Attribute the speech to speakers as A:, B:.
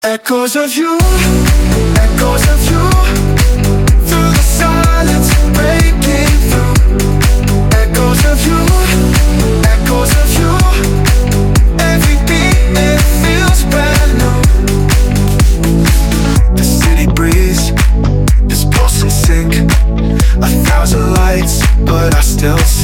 A: Echoes of you, echoes of you, through the silence breaking through. Echoes of you, echoes of you, every beat it feels brand new. The city breeze is pulsing sync, 1,000 lights, but I still see